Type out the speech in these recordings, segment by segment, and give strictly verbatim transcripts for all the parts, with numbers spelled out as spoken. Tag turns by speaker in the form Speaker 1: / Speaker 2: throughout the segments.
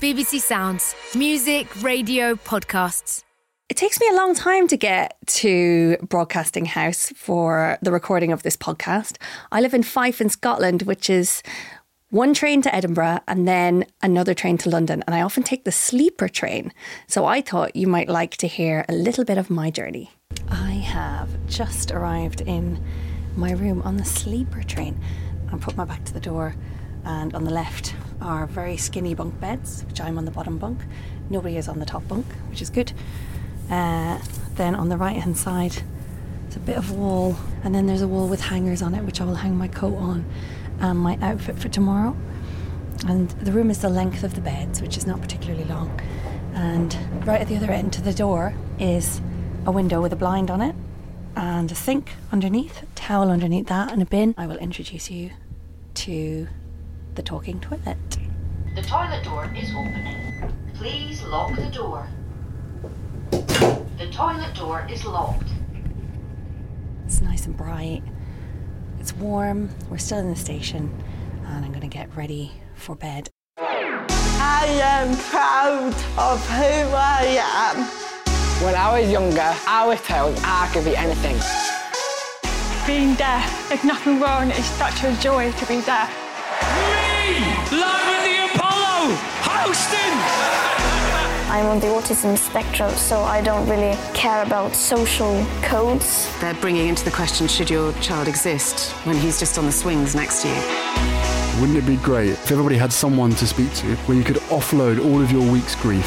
Speaker 1: B B C Sounds. Music, radio, podcasts.
Speaker 2: It takes me a long time to get to Broadcasting House for the recording of this podcast. I live in Fife in Scotland, which is one train to Edinburgh and then another train to London. And I often take the sleeper train. So I thought you might like to hear a little bit of my journey. I have just arrived in my room on the sleeper train. I put my back to the door, and on the left are very skinny bunk beds, which I'm on the bottom bunk. Nobody is on the top bunk, which is good. Uh, then on the right hand side, it's a bit of wall, and then there's a wall with hangers on it, which I will hang my coat on and my outfit for tomorrow. And the room is the length of the beds, which is not particularly long. And right at the other end to the door is a window with a blind on it, and a sink underneath, a towel underneath that, and a bin. I will introduce you to the talking toilet.
Speaker 3: The toilet door is opening. Please lock the door. The toilet door is locked.
Speaker 2: It's nice and bright. It's warm. We're still in the station, and I'm going to get ready for bed.
Speaker 4: I am proud of who I am.
Speaker 5: When I was younger, I was told I could be anything.
Speaker 6: Being deaf, there's nothing wrong. It's such a joy to be deaf.
Speaker 7: Me! Live at the Apollo! Hosting!
Speaker 8: I'm on the autism spectrum, so I don't really care about social codes.
Speaker 9: They're bringing into the question, should your child exist when he's just on the swings next to you?
Speaker 10: Wouldn't it be great if everybody had someone to speak to where you could offload all of your week's grief?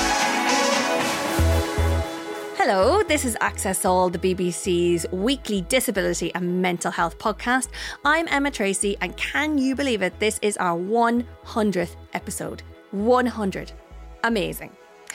Speaker 2: Hello, this is Access All, the B B C's weekly disability and mental health podcast. I'm Emma Tracy, and can you believe it? This is our one hundredth episode. one hundred. Amazing.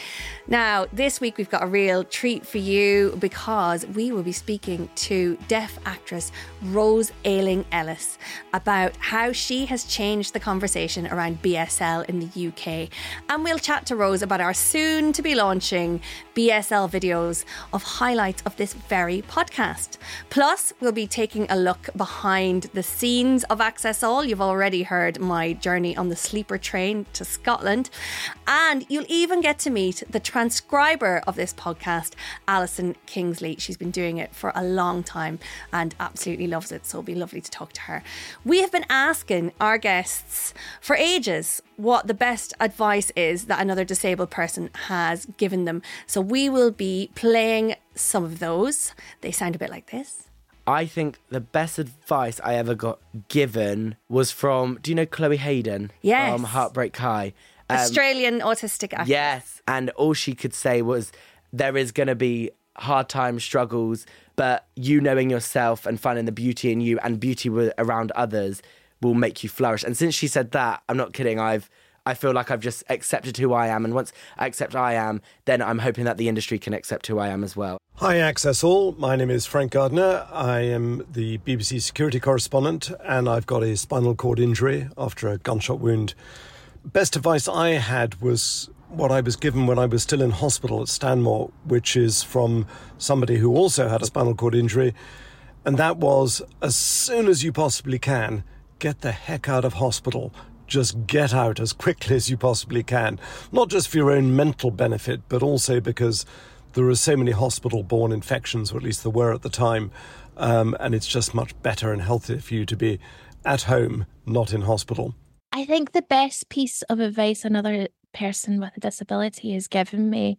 Speaker 2: Now, this week we've got a real treat for you because we will be speaking to deaf actress Rose Ayling-Ellis about how she has changed the conversation around B S L in the U K. And we'll chat to Rose about our soon to be launching B S L videos of highlights of this very podcast. Plus, we'll be taking a look behind the scenes of Access All. You've already heard my journey on the sleeper train to Scotland. And you'll even get to meet the transcriber of this podcast, Alison Kingsley. She's been doing it for a long time and absolutely loves it, so it'll be lovely to talk to her. We have been asking our guests for ages what the best advice is that another disabled person has given them. So we will be playing some of those. They sound a bit like this.
Speaker 11: I think the best advice I ever got given was from, do you know Chloe Hayden?
Speaker 2: Yes.
Speaker 11: From Heartbreak High. Um,
Speaker 2: Australian autistic actress.
Speaker 11: Yes, and all she could say was there is going to be hard times, struggles, but you knowing yourself and finding the beauty in you and beauty around others will make you flourish. And since she said that, I'm not kidding, I've I feel like I've just accepted who I am, and once I accept who I am, then I'm hoping that the industry can accept who I am as well.
Speaker 12: Hi Access All, my name is Frank Gardner. I am the B B C security correspondent, and I've got a spinal cord injury after a gunshot wound. Best advice I had was what I was given when I was still in hospital at Stanmore, which is from somebody who also had a spinal cord injury. And that was, as soon as you possibly can, get the heck out of hospital. Just get out as quickly as you possibly can. Not just for your own mental benefit, but also because there are so many hospital-borne infections, or at least there were at the time. Um, and it's just much better and healthier for you to be at home, not in hospital.
Speaker 13: I think the best piece of advice another person with a disability has given me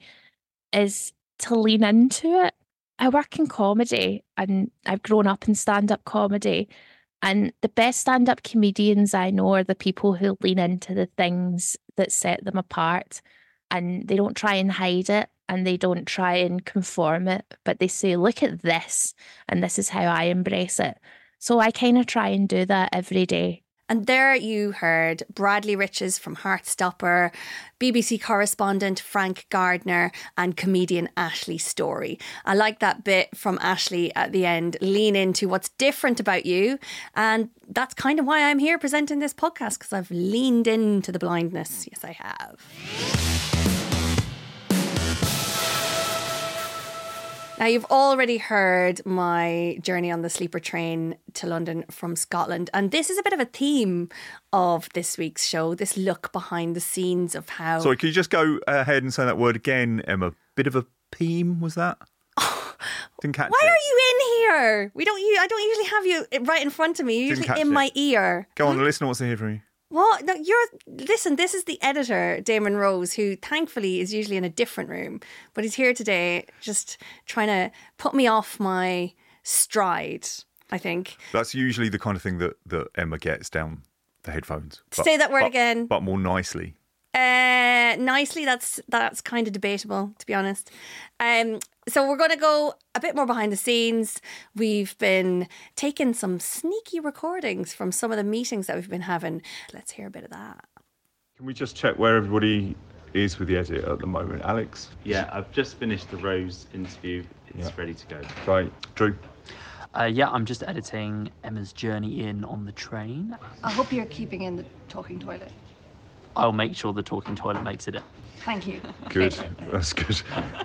Speaker 13: is to lean into it. I work in comedy and I've grown up in stand-up comedy, and the best stand-up comedians I know are the people who lean into the things that set them apart, and they don't try and hide it and they don't try and conform it, but they say, look at this, and this is how I embrace it. So I kind of try and do that every day.
Speaker 2: And there you heard Bradley Riches from Heartstopper, B B C correspondent Frank Gardner, and comedian Ashley Story. I like that bit from Ashley at the end. Lean into what's different about you. And that's kind of why I'm here presenting this podcast, because I've leaned into the blindness. Yes, I have. Now, you've already heard my journey on the sleeper train to London from Scotland. And this is a bit of a theme of this week's show, this look behind the scenes of how...
Speaker 14: Sorry, can you just go ahead and say that word again, Emma? Bit of a theme, was that? Didn't catch
Speaker 2: Why
Speaker 14: it.
Speaker 2: are you in here? We don't. I don't usually have you right in front of me. You're usually in
Speaker 14: it.
Speaker 2: my ear.
Speaker 14: Go on, the listener wants to hear from you.
Speaker 2: What? No, you're. Listen, this is the editor, Damon Rose, who thankfully is usually in a different room, but he's here today, just trying to put me off my stride. I think
Speaker 14: That's usually the kind of thing that, that Emma gets down the headphones. But,
Speaker 2: Say that word
Speaker 14: but,
Speaker 2: again.
Speaker 14: But more nicely.
Speaker 2: Uh, nicely, that's that's kind of debatable, to be honest. Um, so we're going to go a bit more behind the scenes. We've been taking some sneaky recordings from some of the meetings that we've been having. Let's hear a bit of that.
Speaker 15: Can we just check where everybody is with the edit at the moment, Alex?
Speaker 16: Yeah, I've just finished the Rose interview. It's
Speaker 15: Yeah.
Speaker 16: ready to go.
Speaker 15: Right, Drew.
Speaker 17: Uh, yeah, I'm just editing Emma's journey in on the train.
Speaker 18: I hope you're keeping in the talking toilet.
Speaker 17: I'll make sure the talking toilet makes it in.
Speaker 18: Thank you.
Speaker 15: Good, that's good.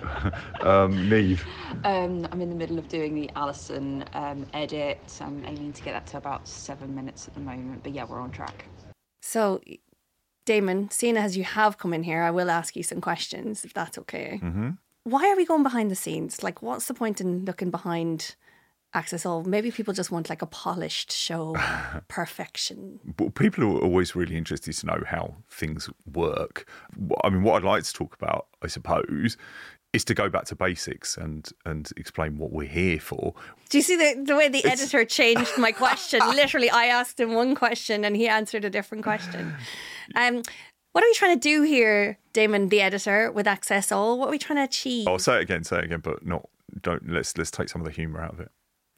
Speaker 15: um, Neve.
Speaker 19: Um, I'm in the middle of doing the Alison um, edit. I'm aiming to get that to about seven minutes at the moment, but yeah, we're on track.
Speaker 2: So, Damon, seeing as you have come in here, I will ask you some questions, if that's okay.
Speaker 14: Mm-hmm.
Speaker 2: Why are we going behind the scenes? Like, what's the point in looking behind Access All? Maybe people just want like a polished show, perfection.
Speaker 14: But people are always really interested to know how things work. I mean, what I'd like to talk about, I suppose, is to go back to basics and, and explain what we're here for.
Speaker 2: Do you see the, the way the it's... editor changed my question? Literally, I asked him one question and he answered a different question. Um, what are we trying to do here, Damon, the editor, with Access All? What are we trying to achieve?
Speaker 14: Oh, say it again, say it again, but not don't let's let's take some of the humour out of it.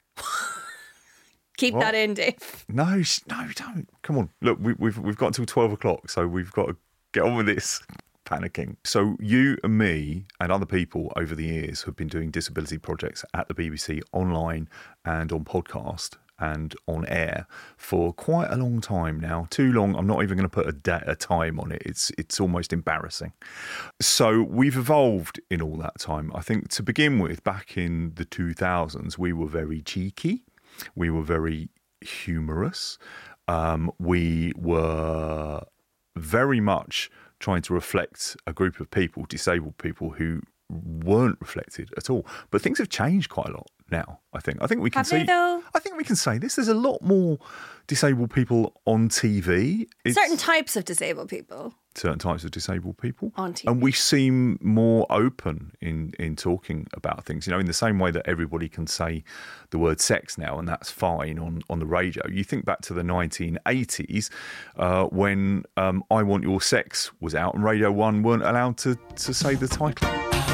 Speaker 2: Keep
Speaker 14: what?
Speaker 2: that in, Dave.
Speaker 14: No, no, don't. Come on, look, we, we've we've got until twelve o'clock, so we've got to get on with this. Panicking. So you and me and other people over the years have been doing disability projects at the B B C online and on podcast and on air for quite a long time now. Too long. I'm not even going to put a, da- a time on it. It's it's almost embarrassing. So we've evolved in all that time. I think to begin with, back in the two thousands, we were very cheeky. We were very humorous. Um, we were very much trying to reflect a group of people, disabled people, who weren't reflected at all. But things have changed quite a lot now, I think. I think we can
Speaker 2: have
Speaker 14: see.
Speaker 2: They, though?
Speaker 14: I think we can say this. There's a lot more disabled people on T V. It's
Speaker 2: certain types of disabled people.
Speaker 14: Certain types of disabled people.
Speaker 2: On T V.
Speaker 14: And we seem more open in, in talking about things. You know, in the same way that everybody can say the word sex now, and that's fine on, on the radio. You think back to the nineteen eighties uh, when um, I Want Your Sex was out and Radio one weren't allowed to, to say the title.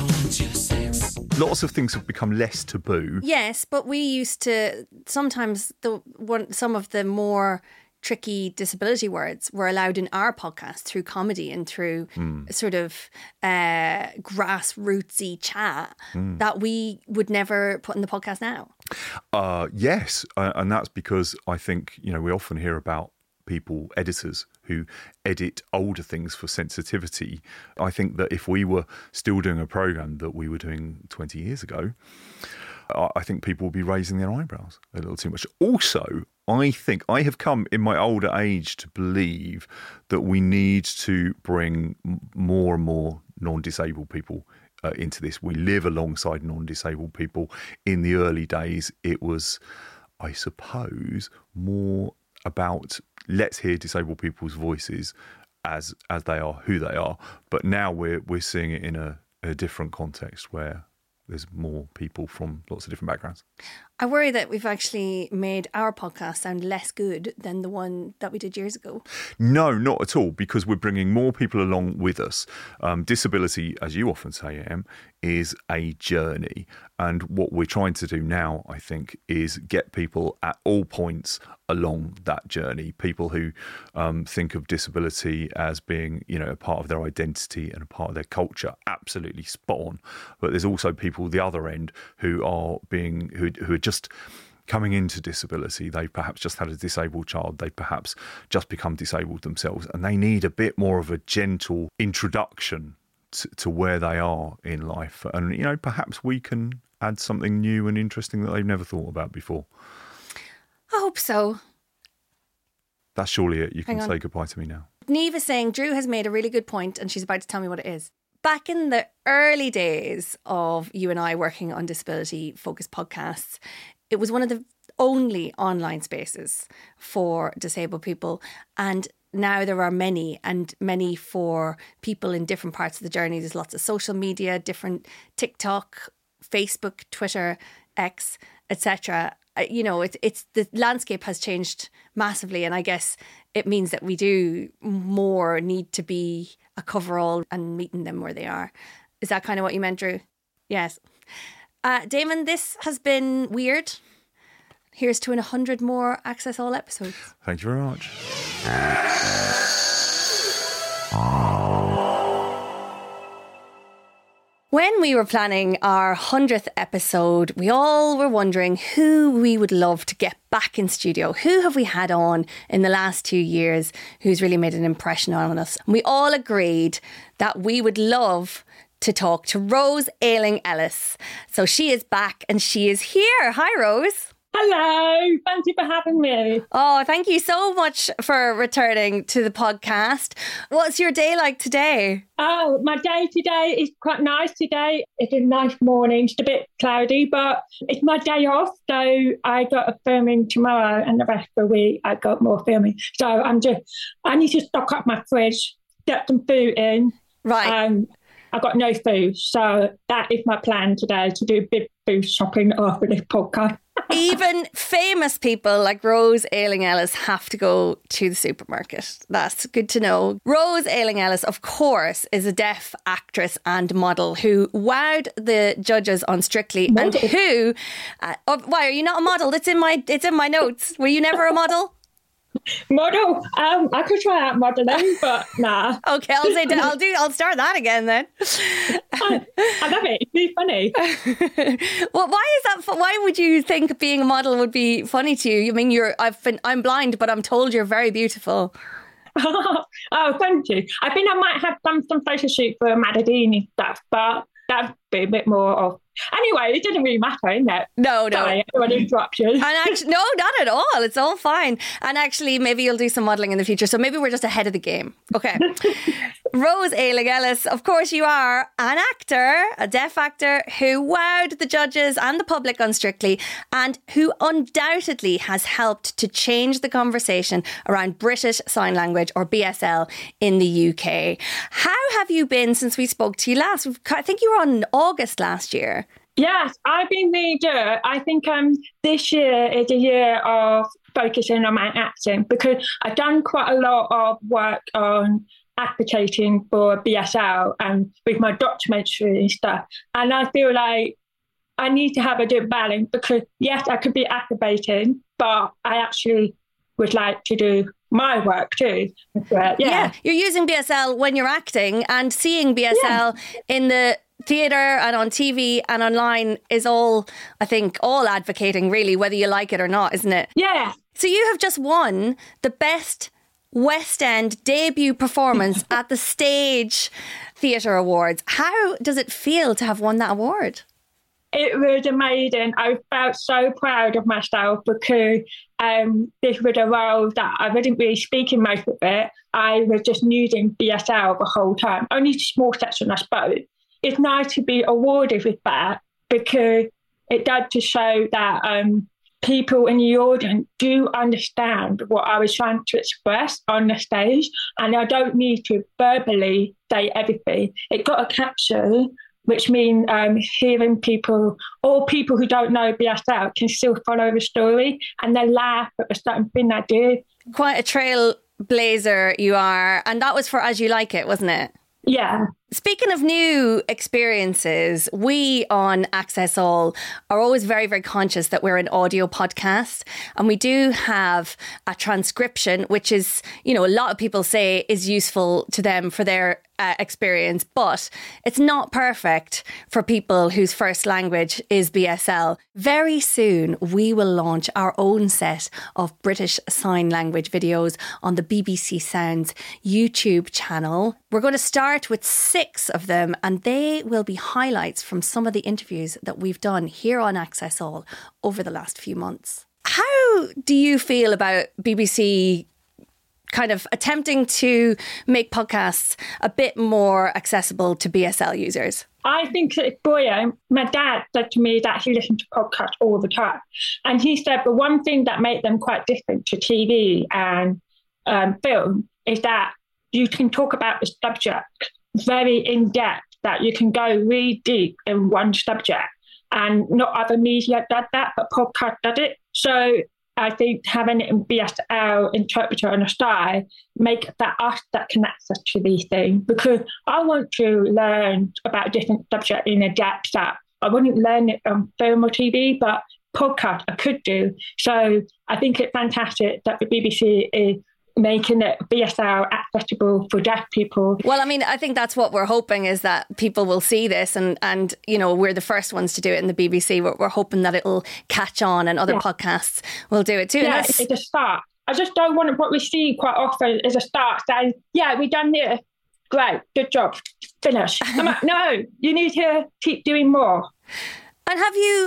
Speaker 14: Lots of things have become less taboo.
Speaker 2: Yes, but we used to sometimes the one some of the more tricky disability words were allowed in our podcast through comedy and through mm. sort of uh, grassrootsy chat mm. that we would never put in the podcast now.
Speaker 14: Uh, yes, uh, and that's because I think, you know, we often hear about people, editors, who edit older things for sensitivity. I think that if we were still doing a programme that we were doing twenty years ago, I think people will be raising their eyebrows a little too much. Also, I think I have come in my older age to believe that we need to bring more and more non-disabled people uh, into this. We live alongside non-disabled people. In the early days, it was, I suppose, more about let's hear disabled people's voices as as they are, who they are. But now we're we're seeing it in a, a different context where there's more people from lots of different backgrounds.
Speaker 2: I worry that we've actually made our podcast sound less good than the one that we did years ago.
Speaker 14: No, not at all, because we're bringing more people along with us. Um, disability, as you often say, Em, is a journey. And what we're trying to do now, I think, is get people at all points along that journey. People who um, think of disability as being, you know, a part of their identity and a part of their culture. Absolutely spot on. But there's also people the other end who are being, who, who are just coming into disability. They've perhaps just had a disabled child. They've perhaps just become disabled themselves, and they need a bit more of a gentle introduction to, to where they are in life. And, you know, perhaps we can add something new and interesting that they've never thought about before.
Speaker 2: I hope so.
Speaker 14: That's surely it. You
Speaker 2: Hang
Speaker 14: can
Speaker 2: on.
Speaker 14: say goodbye to me now.
Speaker 2: Neve is saying Drew has made a really good point and she's about to tell me what it is. Back in the early days of you and I working on disability focused podcasts, it was one of the only online spaces for disabled people. And now there are many, and many for people in different parts of the journey. There's lots of social media, different TikTok, Facebook, Twitter, X, et cetera. You know, it's it's the landscape has changed massively, and I guess it means that we do more need to be a coverall and meeting them where they are. Is that kind of what you meant, Drew? Yes. Uh, Damon, this has been weird. Here's to an one hundred more Access All episodes.
Speaker 14: Thank you very much.
Speaker 2: When we were planning our hundredth episode, we all were wondering who we would love to get back in studio. Who have we had on in the last two years who's really made an impression on us? And we all agreed that we would love to talk to Rose Ayling-Ellis. So she is back and she is here. Hi, Rose.
Speaker 6: Hello, thank you for having me.
Speaker 2: Oh, thank you so much for returning to the podcast. What's your day like today?
Speaker 6: Oh, my day today is quite nice today. It's a nice morning. It's a bit cloudy, but it's my day off. So I got a filming tomorrow and the rest of the week I got more filming. So I'm just, I need to stock up my fridge, get some food in.
Speaker 2: Right.
Speaker 6: Um, I got no food. So that is my plan today, to do big food shopping after this podcast.
Speaker 2: Even famous people like Rose Ayling-Ellis have to go to the supermarket. That's good to know. Rose Ayling-Ellis, of course, is a deaf actress and model who wowed the judges on Strictly, model. and who... Uh, oh, why, are you not a model? It's in my it's in my notes. Were you never a model?
Speaker 6: Model? Um, I could try out modelling, but nah.
Speaker 2: Okay, I'll say I'll do. I'll start that again then.
Speaker 6: I, I love it. It's really funny.
Speaker 2: Well, why is that? Why would you think being a model would be funny to you? I mean, you're. I've been. I'm blind, but I'm told you're very beautiful.
Speaker 6: Oh, thank you. I think I might have done some photo shoot for a magazine and stuff, but that'd be a bit more of. Anyway, it didn't really matter, isn't it?
Speaker 2: No, no.
Speaker 6: Sorry, I don't want to interrupt you.
Speaker 2: And actually, no, not at all. It's all fine. And actually, maybe you'll do some modelling in the future. So maybe we're just ahead of the game. Okay. Rose Ayling-Ellis, of course you are an actor, a deaf actor who wowed the judges and the public on Strictly, and who undoubtedly has helped to change the conversation around British Sign Language, or B S L, in the U K. How have you been since we spoke to you last? I think you were on in August last year.
Speaker 6: Yes, I've been really good. I think um, this year is a year of focusing on my acting, because I've done quite a lot of work on advocating for B S L and with my documentary and stuff. And I feel like I need to have a good balance, because yes, I could be advocating, but I actually would like to do my work too. Yeah.
Speaker 2: yeah, you're using B S L when you're acting, and seeing B S L yeah. in the theatre and on T V and online is all, I think, all advocating really, whether you like it or not, isn't it?
Speaker 6: Yeah.
Speaker 2: So you have just won the best West End debut performance at the Stage Theatre Awards. How does it feel to have won that award?
Speaker 6: It was amazing. I felt so proud of myself, because um, this was a role that I wasn't really speaking most of it. I was just using B S L the whole time. Only a small section I spoke. It's nice to be awarded with that, because it does to show that um, people in the audience do understand what I was trying to express on the stage, and I don't need to verbally say everything. It got a caption, which means um, hearing people, or people who don't know B S L, can still follow the story and then laugh at the certain thing I did.
Speaker 2: Quite a trailblazer you are, and that was for As You Like It, wasn't it?
Speaker 6: Yeah.
Speaker 2: Speaking of new experiences, we on Access All are always very, very conscious that we're an audio podcast, and we do have a transcription, which is, you know, a lot of people say is useful to them for their uh, experience, but it's not perfect for people whose first language is B S L. Very soon, we will launch our own set of British Sign Language videos on the B B C Sounds YouTube channel. We're going to start with six of them, and they will be highlights from some of the interviews that we've done here on Access All over the last few months. How do you feel about B B C kind of attempting to make podcasts a bit more accessible to B S L users?
Speaker 6: I think that it's brilliant. My dad said to me that he listened to podcasts all the time. And he said the one thing that made them quite different to T V and um, film is that you can talk about the subject very in depth, that you can go really deep in one subject. And not other media does that, but podcast does it. So I think having it in B S L interpreter on a side make that us that can access to these things, because I want to learn about different subjects in a depth that I wouldn't learn it on film or T V, but podcast I could do. So I think it's fantastic that the B B C is making it B S L accessible for deaf people.
Speaker 2: Well, I mean, I think that's what we're hoping, is that people will see this and, and you know, we're the first ones to do it in the B B C. We're, we're hoping that it'll catch on and other yeah. podcasts will do it too.
Speaker 6: Yeah, it's a start. I just don't want what we see quite often is a start saying, yeah, we've done this. Great, good job, finish. I'm like, no, you need to keep doing more.
Speaker 2: And have you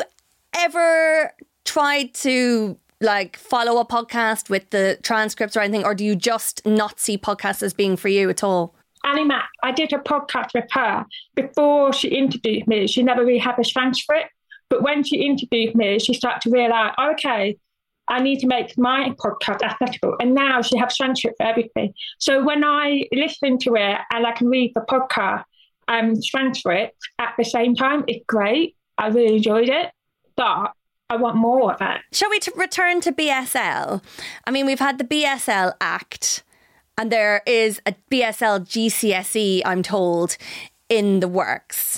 Speaker 2: ever tried to like follow a podcast with the transcripts or anything, or do you just not see podcasts as being for you at all?
Speaker 6: Annie Mac, I did a podcast with her before she interviewed me. She never really had a transcript, but when she interviewed me, she started to realise, oh, okay, I need to make my podcast accessible. And now she has transcript for everything. So when I listen to it and I can read the podcast and transcript at the same time, it's great. I really enjoyed it, but I want more of it.
Speaker 2: Shall we t- return to B S L? I mean, we've had the B S L Act, and there is a B S L G C S E, I'm told, in the works.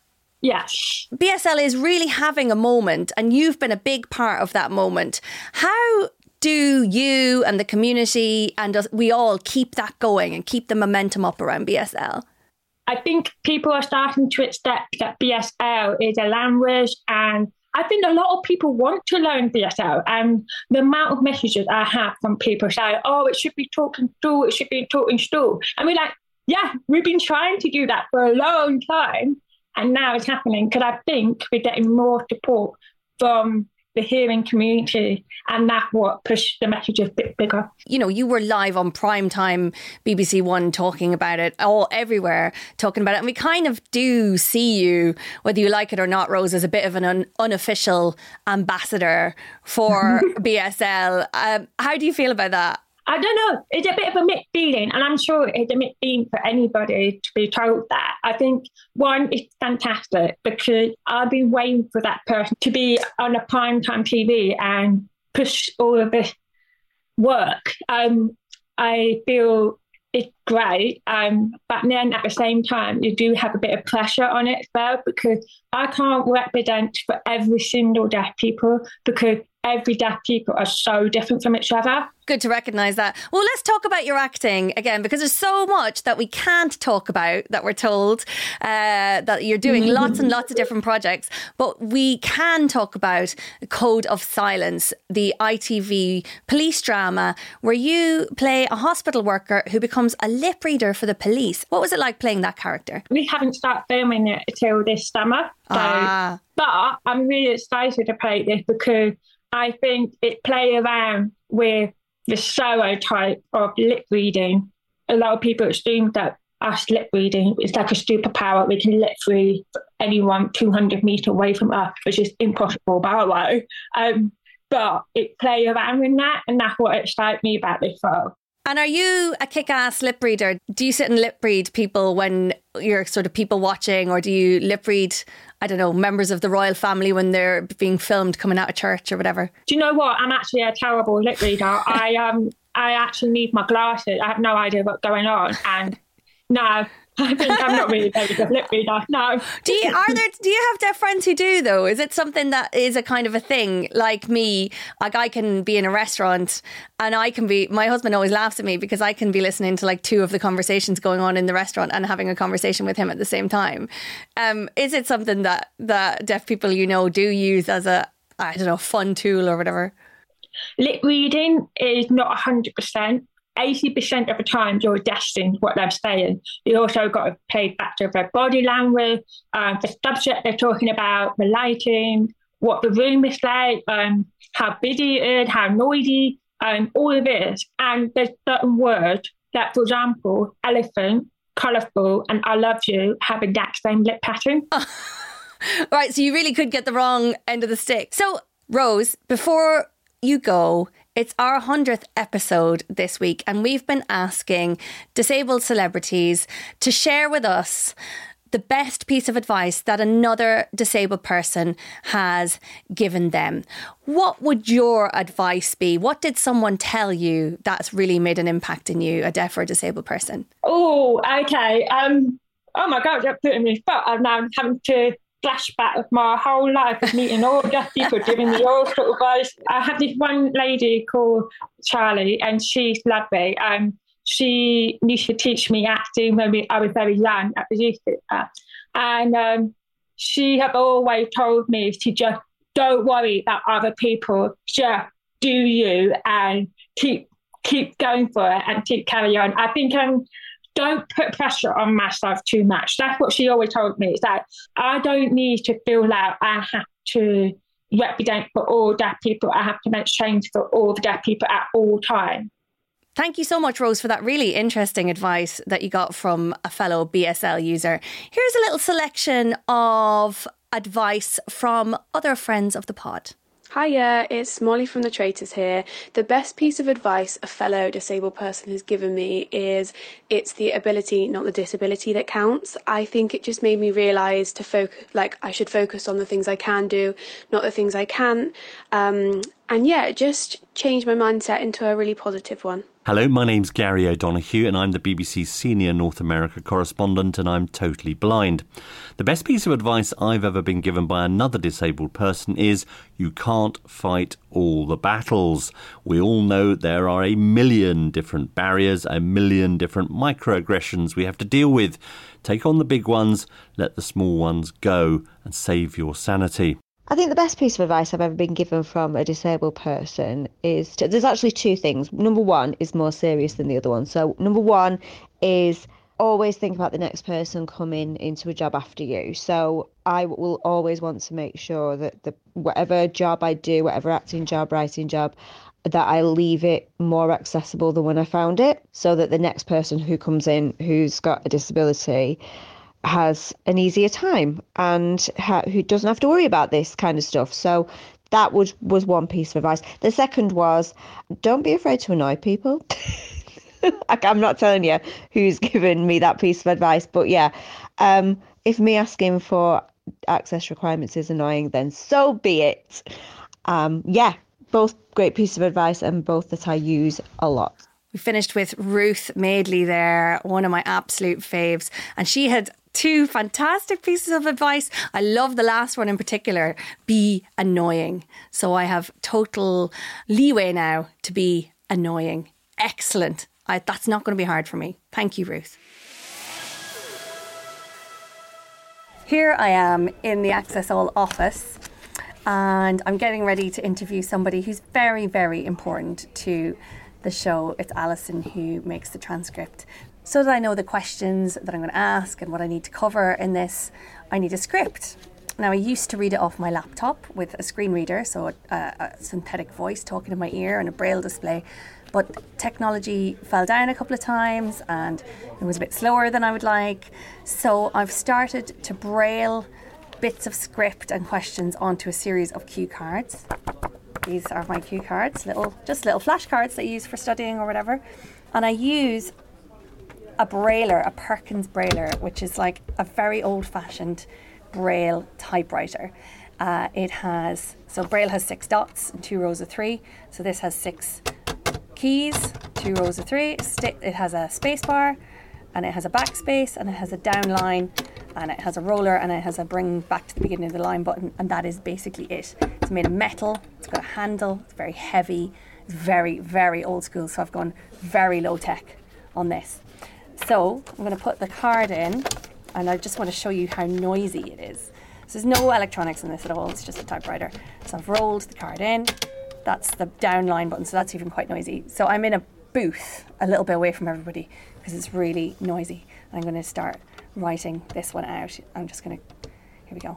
Speaker 6: Yes.
Speaker 2: B S L is really having a moment, and you've been a big part of that moment. How do you and the community and us, we all keep that going and keep the momentum up around B S L?
Speaker 6: I think people are starting to accept that B S L is a language, and I think a lot of people want to learn B S L, and the amount of messages I have from people saying, oh, it should be taught in school, it should be taught in school. And we're like, yeah, we've been trying to do that for a long time, and now it's happening, because I think we're getting more support from the hearing community, and that's what pushed the message a bit bigger.
Speaker 2: You know, you were live on primetime B B C One talking about it, all everywhere talking about it, and we kind of do see you, whether you like it or not, Rose, as a bit of an un- unofficial ambassador for B S L. Um, how do you feel about that?
Speaker 6: I don't know. It's a bit of a mixed feeling, and I'm sure it's a mixed feeling for anybody to be told that. I think, one, it's fantastic because I've been waiting for that person to be on a primetime T V and push all of this work. Um, I feel it's great, um, but then at the same time, you do have a bit of pressure on it as well, because I can't represent for every single deaf people, because every deaf people are so different from each other.
Speaker 2: Good to recognise that. Well, let's talk about your acting again, because there's so much that we can't talk about, that we're told uh, that you're doing lots and lots of different projects, but we can talk about Code of Silence, the I T V police drama where you play a hospital worker who becomes a lip reader for the police. What was it like playing that character?
Speaker 6: We haven't started filming it until this summer, so,
Speaker 2: ah.
Speaker 6: but I'm really excited to play this because I think it plays around with the stereotype of lip reading. A lot of people assume that us lip reading is like a superpower. We can lip read anyone two hundred metres away from us, which is impossible, by the way. Um, but it plays around with that, and that's what excites me about this role.
Speaker 2: And are you a kick-ass lip reader? Do you sit and lip read people when you're sort of people watching, or do you lip read, I don't know, members of the royal family when they're being filmed coming out of church or whatever?
Speaker 6: Do you know what? I'm actually a terrible lip reader. I um I actually need my glasses. I have no idea what's going on, and no, I think I'm not really very good lip reader. No.
Speaker 2: Do you are there? Do you have deaf friends who do though? Is it something that is a kind of a thing? Like me, like I can be in a restaurant and I can be. My husband always laughs at me because I can be listening to like two of the conversations going on in the restaurant and having a conversation with him at the same time. Um, is it something that that deaf people you know do use as a I don't know fun tool or whatever?
Speaker 6: Lip reading is not one hundred percent. eighty percent of the time you're destined what they're saying. You also got to pay back to their body language, um, the subject they're talking about, the lighting, what the room is like, um, how busy it is, how noisy, um, all of this. And there's certain words that, for example, elephant, colourful, and I love you have a exact same lip pattern.
Speaker 2: Right, so you really could get the wrong end of the stick. So, Rose, before you go, it's our hundredth episode this week, and we've been asking disabled celebrities to share with us the best piece of advice that another disabled person has given them. What would your advice be? What did someone tell you that's really made an impact in you, a deaf or disabled person?
Speaker 6: Oh, okay. Um, oh my God, you're putting me spot. I'm now having to flashback of my whole life of meeting all deaf people, giving me all sort of advice. I have this one lady called Charlie, and she's lovely. Um, she used to teach me acting when we, I was very young at the youth theatre. And um, she had always told me to just don't worry about other people, just do you and keep keep going for it and keep carry on. I think um, don't put pressure on myself too much. That's what she always told me, is that I don't need to feel like I have to represent for all deaf people. I have to make change for all the deaf people at all times.
Speaker 2: Thank you so much, Rose, for that really interesting advice that you got from a fellow B S L user. Here's a little selection of advice from other friends of the pod.
Speaker 20: Hiya, it's Molly from The Traitors here. The best piece of advice a fellow disabled person has given me is it's the ability, not the disability, that counts. I think it just made me realise to focus, like I should focus on the things I can do, not the things I can't. Um, and yeah, it just changed my mindset into a really positive one.
Speaker 21: Hello, my name's Gary O'Donoghue and I'm the B B C's senior North America correspondent, and I'm totally blind. The best piece of advice I've ever been given by another disabled person is you can't fight all the battles. We all know there are a million different barriers, a million different microaggressions we have to deal with. Take on the big ones, let the small ones go, and save your sanity.
Speaker 22: I think the best piece of advice I've ever been given from a disabled person is, to, there's actually two things. Number one is more serious than the other one. So number one is always think about the next person coming into a job after you. So I will always want to make sure that the whatever job I do, whatever acting job, writing job, that I leave it more accessible than when I found it, so that the next person who comes in who's got a disability has an easier time and ha- who doesn't have to worry about this kind of stuff. So that was, was one piece of advice. The second was, don't be afraid to annoy people. I'm not telling you who's given me that piece of advice, but yeah, um, if me asking for access requirements is annoying, then so be it. Um, yeah, both great pieces of advice and both that I use a lot.
Speaker 2: We finished with Ruth Madeley there, one of my absolute faves, and she had two fantastic pieces of advice. I love the last one in particular, be annoying. So I have total leeway now to be annoying. Excellent. I, that's not going to be hard for me. Thank you, Ruth. Here I am in the Access All office, and I'm getting ready to interview somebody who's very, very important to the show. It's Alison who makes the transcript. So that I know the questions that I'm going to ask and what I need to cover in this, I need a script. Now, I used to read it off my laptop with a screen reader, so a, a synthetic voice talking in my ear and a braille display. But technology fell down a couple of times and it was a bit slower than I would like. So I've started to braille bits of script and questions onto a series of cue cards. These are my cue cards, little, just little flashcards that you use for studying or whatever. And I use a brailler, a Perkins brailler, which is like a very old-fashioned braille typewriter. Uh, it has, so braille has six dots and two rows of three. So this has six keys, two rows of three. It has a space bar, and it has a backspace, and it has a down line, and it has a roller, and it has a bring back to the beginning of the line button, and that is basically it. It's made of metal, it's got a handle, it's very heavy, it's very, very old school, so I've gone very low tech on this. So I'm going to put the card in, and I just want to show you how noisy it is. So there's no electronics in this at all, it's just a typewriter. So I've rolled the card in, that's the down line button, so that's even quite noisy. So I'm in a booth a little bit away from everybody because it's really noisy. And I'm going to start writing this one out. I'm just going to, here we go.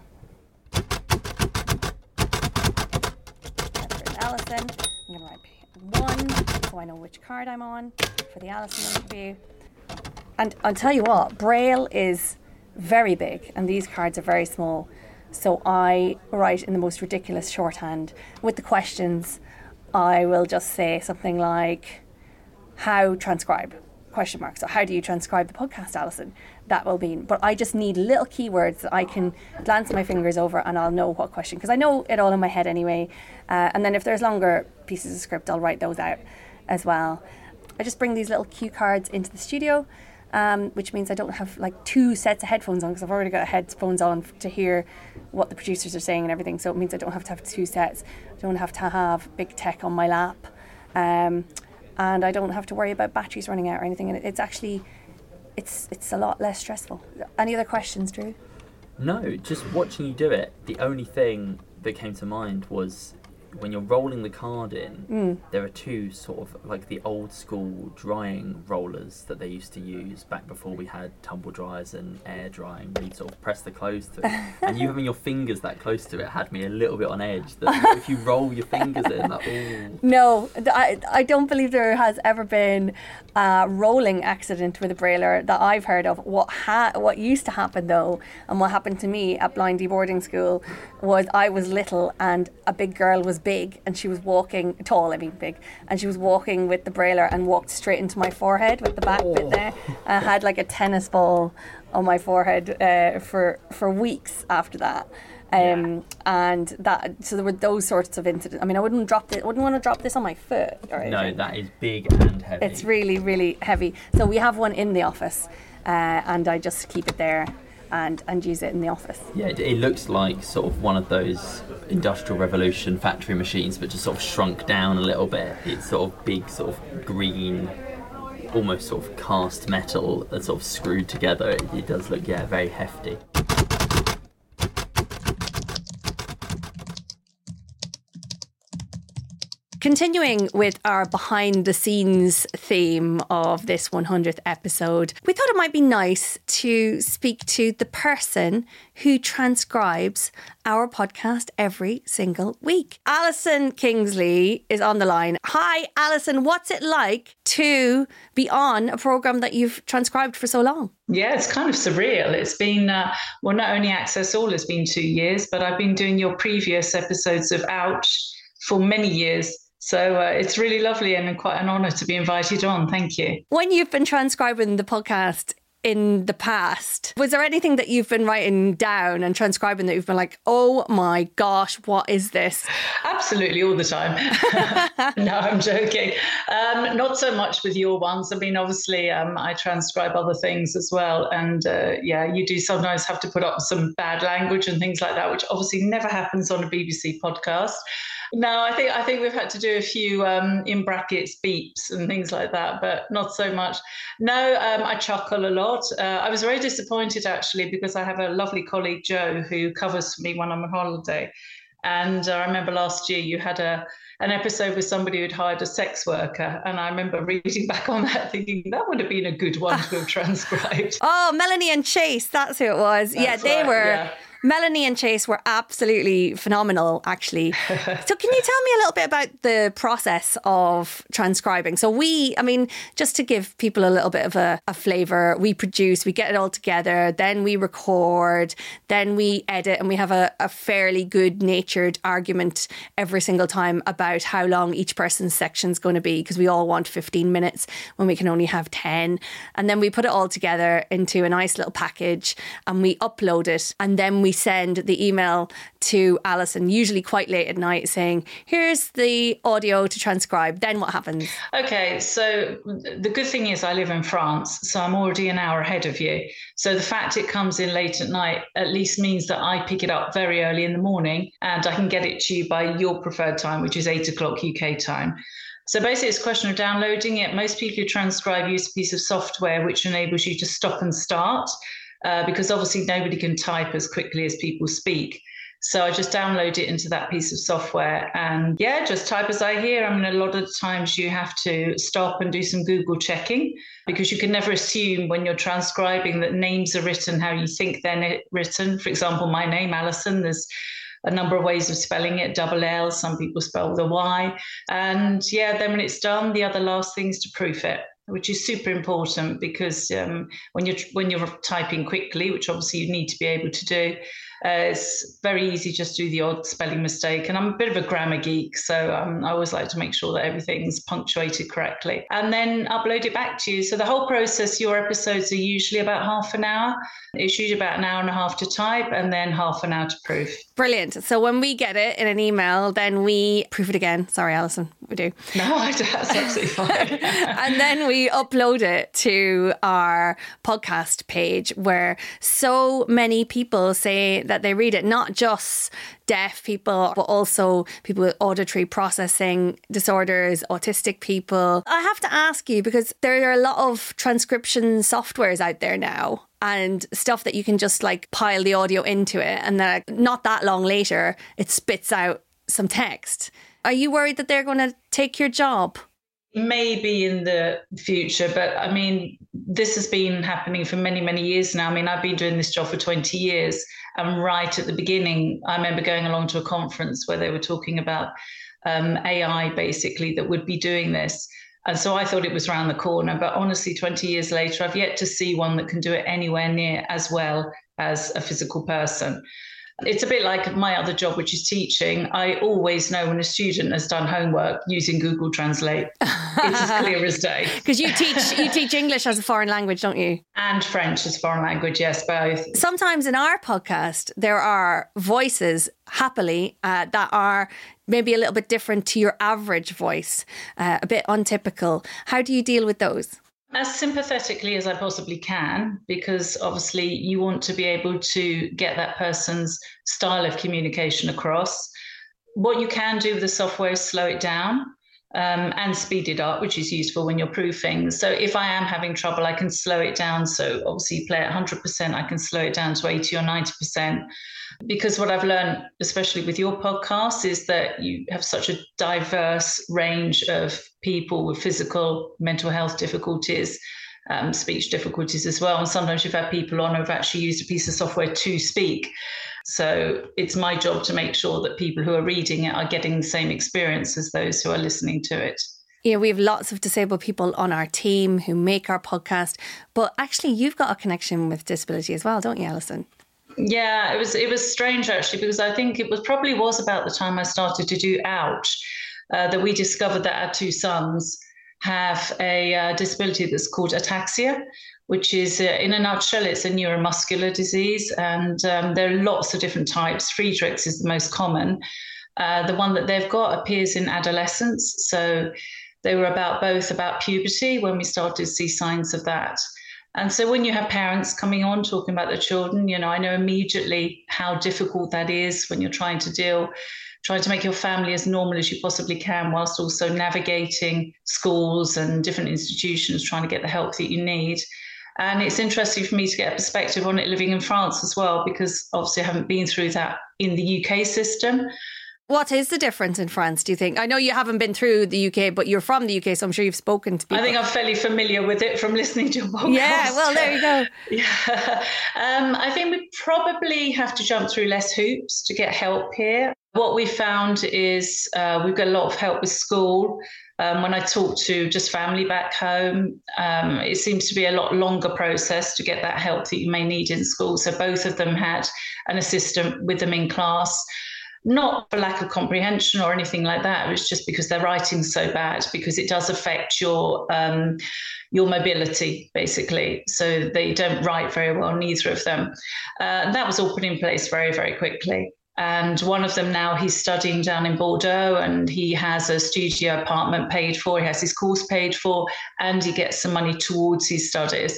Speaker 2: Alison, I'm going to write one so I know which card I'm on for the Alison interview. And I'll tell you what, Braille is very big and these cards are very small. So I write in the most ridiculous shorthand. With the questions, I will just say something like, how transcribe? Question mark. So how do you transcribe the podcast, Alison? That will be, but I just need little keywords that I can glance my fingers over and I'll know what question, because I know it all in my head anyway. Uh, and then if there's longer pieces of script, I'll write those out as well. I just bring these little cue cards into the studio, um, which means I don't have like two sets of headphones on, because I've already got headphones on to hear what the producers are saying and everything. So it means I don't have to have two sets. I don't have to have big tech on my lap. Um, and I don't have to worry about batteries running out or anything. And it's actually, it's it's a lot less stressful. Any other questions, Drew?
Speaker 17: No, just watching you do it, the only thing that came to mind was when you're rolling the card in,
Speaker 2: Mm.
Speaker 17: there are two sort of like the old school drying rollers that they used to use back before we had tumble dryers and air drying, where you sort of press the clothes to it. And you having your fingers that close to it had me a little bit on edge. That if you roll your fingers in, like, ooh.
Speaker 2: No, I, I don't believe there has ever been a rolling accident with a Brailler that I've heard of. What ha- what used to happen though, and what happened to me at Blindy boarding school, was I was little and a big girl was big and she was walking, tall I mean big, and she was walking with the Brailler and walked straight into my forehead with the back oh. bit there. I had like a tennis ball on my forehead uh, for, for weeks after that. Um, yeah. And that, so there were those sorts of incidents. I mean, I wouldn't drop this, I wouldn't want to drop this on my foot or anything.
Speaker 17: No, that is big and heavy.
Speaker 2: It's really, really heavy. So we have one in the office uh, and I just keep it there and, and use it in the office.
Speaker 17: Yeah, it, it looks like sort of one of those Industrial Revolution factory machines, but just sort of shrunk down a little bit. It's sort of big, sort of green, almost sort of cast metal that's sort of screwed together. It, it does look, yeah, very hefty.
Speaker 2: Continuing with our behind the scenes theme of this one hundredth episode, we thought it might be nice to speak to the person who transcribes our podcast every single week. Alison Kingsley is on the line. Hi, Alison. What's it like to be on a programme that you've transcribed for so long?
Speaker 1: Yeah, it's kind of surreal. It's been, uh, well, not only Access All has been two years, but I've been doing your previous episodes of Ouch for many years. So uh, it's really lovely and quite an honour to be invited on. Thank you.
Speaker 2: When you've been transcribing the podcast in the past, was there anything that you've been writing down and transcribing that you've been like, oh my gosh, what is this?
Speaker 1: Absolutely, all the time. No, I'm joking. Um, not so much with your ones. I mean, obviously, um, I transcribe other things as well. And uh, yeah, you do sometimes have to put up some bad language and things like that, which obviously never happens on a B B C podcast. No, I think I think we've had to do a few um, in brackets beeps and things like that, but not so much. No, um, I chuckle a lot. Uh, I was very disappointed actually because I have a lovely colleague Joe who covers for me when I'm on holiday, and uh, I remember last year you had a an episode with somebody who'd hired a sex worker, and I remember reading back on that thinking that would have been a good one to have transcribed.
Speaker 2: Oh, Melanie and Chase, that's who it was. That's yeah, they right, were. Yeah. Melanie and Chase were absolutely phenomenal, actually. So can you tell me a little bit about the process of transcribing? So we, I mean, just to give people a little bit of a, a flavour, we produce, we get it all together, then we record, then we edit, and we have a, a fairly good-natured argument every single time about how long each person's section is going to be, because we all want fifteen minutes when we can only have ten. And then we put it all together into a nice little package and we upload it, and then we send the email to Alison, usually quite late at night, saying, here's the audio to transcribe. Then what happens?
Speaker 1: Okay, so the good thing is I live in France, so I'm already an hour ahead of you. So the fact it comes in late at night at least means that I pick it up very early in the morning and I can get it to you by your preferred time, which is eight o'clock U K time. So basically it's a question of downloading it. Most people who transcribe use a piece of software which enables you to stop and start. Uh, because obviously nobody can type as quickly as people speak. So I just download it into that piece of software and yeah, just type as I hear. I mean, a lot of the times you have to stop and do some Google checking because you can never assume when you're transcribing that names are written how you think they're written. For example, my name, Alison, there's a number of ways of spelling it, double L, some people spell the Y. And yeah, then when it's done, the other last thing is to proof it, which is super important because um, when you're when you're typing quickly, which obviously you need to be able to do, uh, it's very easy just to do the odd spelling mistake. And I'm a bit of a grammar geek, so um, I always like to make sure that everything's punctuated correctly and then upload it back to you. So the whole process, your episodes are usually about half an hour. It's usually about an hour and a half to type and then half an hour to proof.
Speaker 2: Brilliant. So when we get it in an email, then we proof it again. Sorry, Alison, we do.
Speaker 1: No, that's absolutely fine.
Speaker 2: And then we upload it to our podcast page where so many people say that they read it, not just deaf people, but also people with auditory processing disorders, autistic people. I have to ask you, because there are a lot of transcription softwares out there now and stuff that you can just like pile the audio into it and then not that long later it spits out some text. Are you worried that they're going to take your job?
Speaker 1: Maybe in the future, but I mean, this has been happening for many, many years now. I mean, I've been doing this job for twenty years. And right at the beginning, I remember going along to a conference where they were talking about um, A I, basically, that would be doing this. And so I thought it was around the corner. But honestly, twenty years later, I've yet to see one that can do it anywhere near as well as a physical person. It's a bit like my other job, which is teaching. I always know when a student has done homework using Google Translate. It's as clear as day.
Speaker 2: Because you teach you teach English as a foreign language, don't you?
Speaker 1: And French as foreign language, yes, both.
Speaker 2: Sometimes in our podcast, there are voices, happily, uh, that are maybe a little bit different to your average voice, uh, a bit untypical. How do you deal with those?
Speaker 1: As sympathetically as I possibly can, because obviously you want to be able to get that person's style of communication across. What you can do with the software is slow it down um, and speed it up, which is useful when you're proofing. So if I am having trouble, I can slow it down. So obviously you play at one hundred percent, I can slow it down to eighty or ninety percent. Because what I've learned, especially with your podcast, is that you have such a diverse range of people with physical, mental health difficulties, um, speech difficulties as well. And sometimes you've had people on who've actually used a piece of software to speak. So it's my job to make sure that people who are reading it are getting the same experience as those who are listening to it.
Speaker 2: Yeah, we have lots of disabled people on our team who make our podcast. But actually, you've got a connection with disability as well, don't you, Alison?
Speaker 1: Yeah, it was it was strange actually, because I think it was probably was about the time I started to do Ouch uh, that we discovered that our two sons have a uh, disability that's called ataxia, which is uh, in a nutshell, it's a neuromuscular disease, and um, there are lots of different types. Friedreich's is the most common. Uh, the one that they've got appears in adolescence, so they were about both about puberty when we started to see signs of that. And so when you have parents coming on talking about their children, you know, I know immediately how difficult that is when you're trying to deal, trying to make your family as normal as you possibly can, whilst also navigating schools and different institutions, trying to get the help that you need. And it's interesting for me to get a perspective on it living in France as well, because obviously I haven't been through that in the U K system.
Speaker 2: What is the difference in France, do you think? I know you haven't been through the U K, but you're from the U K, so I'm sure you've spoken to people.
Speaker 1: I think I'm fairly familiar with it from listening to your podcast.
Speaker 2: Yeah, well, there you go.
Speaker 1: Yeah. Um, I think we probably have to jump through less hoops to get help here. What we found is uh, we've got a lot of help with school. Um, when I talk to just family back home, um, it seems to be a lot longer process to get that help that you may need in school. So both of them had an assistant with them in class. Not for lack of comprehension or anything like that. It was just because their writing's so bad, because it does affect your um, your mobility, basically. So they don't write very well, neither of them. Uh, and that was all put in place very, very quickly. And one of them now, he's studying down in Bordeaux, and he has a studio apartment paid for. He has his course paid for, and he gets some money towards his studies.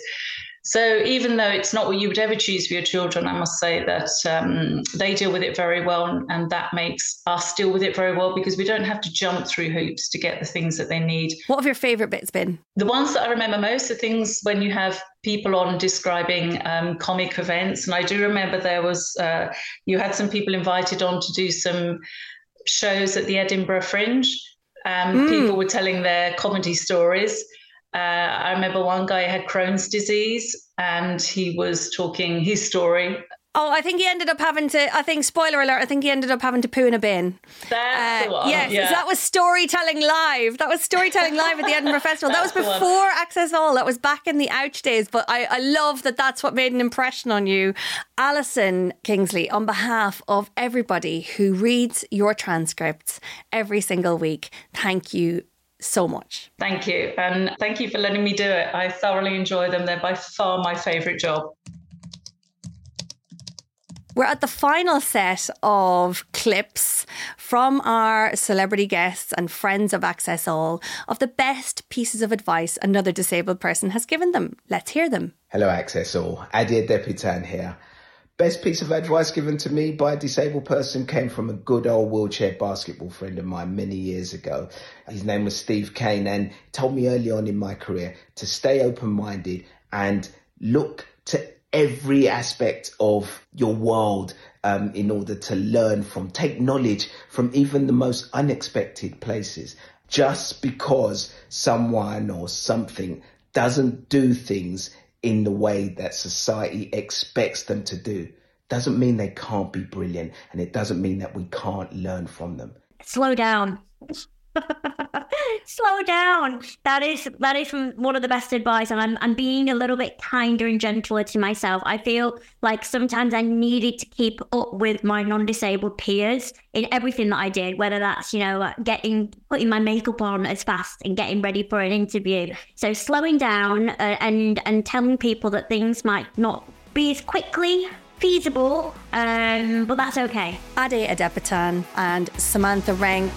Speaker 1: So even though it's not what you would ever choose for your children, I must say that um, they deal with it very well, and that makes us deal with it very well, because we don't have to jump through hoops to get the things that they need.
Speaker 2: What have your favourite bits been?
Speaker 1: The ones that I remember most are things when you have people on describing um, comic events. And I do remember there was, uh, you had some people invited on to do some shows at the Edinburgh Fringe. Um, mm. People were telling their comedy stories. Uh, I remember one guy had Crohn's disease and he was talking his story.
Speaker 2: Oh, I think he ended up having to, I think, spoiler alert, I think he ended up having to poo in a bin.
Speaker 1: That's uh, the one.
Speaker 2: Yes,
Speaker 1: yeah.
Speaker 2: that was Storytelling Live. That was Storytelling Live at the Edinburgh Festival. That was before Access All. That was back in the Ouch days. But I, I love that that's what made an impression on you. Alison Kingsley, on behalf of everybody who reads your transcripts every single week, thank you so much.
Speaker 1: Thank you. And thank you for letting me do it. I thoroughly enjoy them. They're by far my favourite job.
Speaker 2: We're at the final set of clips from our celebrity guests and friends of Access All of the best pieces of advice another disabled person has given them. Let's hear them.
Speaker 3: Hello, Access All. Adi Depitan here. Best piece of advice given to me by a disabled person came from a good old wheelchair basketball friend of mine many years ago. His name was Steve Kane, and he told me early on in my career to stay open-minded and look to every aspect of your world um, in order to learn from, take knowledge from even the most unexpected places. Just because someone or something doesn't do things in the way that society expects them to do doesn't mean they can't be brilliant, and it doesn't mean that we can't learn from them.
Speaker 4: Slow down. Slow down. That is that is one of the best advice, and I'm I'm being a little bit kinder and gentler to myself. I feel like sometimes I needed to keep up with my non-disabled peers in everything that I did, whether that's, you know, getting putting my makeup on as fast and getting ready for an interview. So slowing down uh, and and telling people that things might not be as quickly feasible, um, but that's okay.
Speaker 2: Ade Adepitan and Samantha Renck.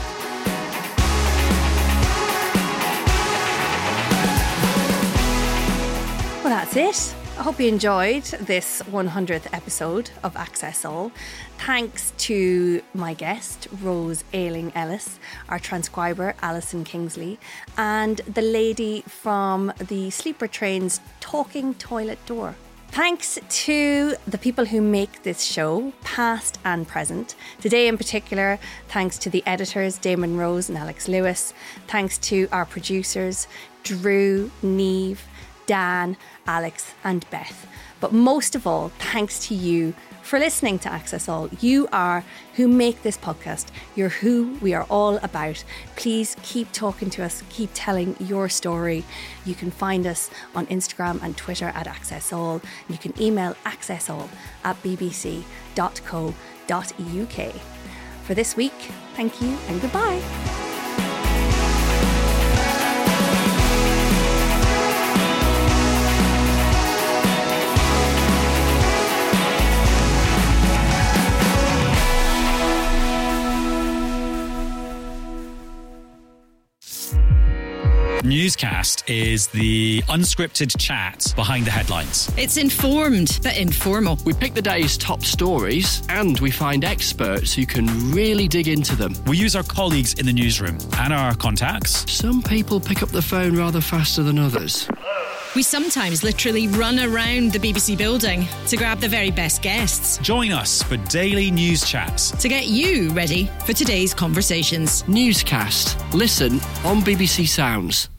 Speaker 2: Well, that's it. I hope you enjoyed this one hundredth episode of Access All. Thanks to my guest, Rose Ayling-Ellis, our transcriber, Alison Kingsley, and the lady from the Sleeper Train's Talking Toilet Door. Thanks to the people who make this show, past and present. Today in particular, thanks to the editors, Damon Rose and Alex Lewis. Thanks to our producers, Drew, Neve, Dan, Alex and Beth. But most of all, thanks to you for listening to Access All. You are who make this podcast. You're who we are all about. Please keep talking to us. Keep telling your story. You can find us on Instagram and Twitter at Access All. You can email accessall at b b c dot co dot u k. For this week, thank you and goodbye.
Speaker 23: Newscast is the unscripted chat behind the headlines.
Speaker 24: It's informed but informal.
Speaker 25: We pick the day's top stories and we find experts who can really dig into them.
Speaker 23: We use our colleagues in the newsroom and our contacts.
Speaker 25: Some people pick up the phone rather faster than others.
Speaker 24: We sometimes literally run around the B B C building to grab the very best guests.
Speaker 23: Join us for daily news chats
Speaker 24: to get you ready for today's conversations.
Speaker 25: Newscast. Listen on B B C Sounds.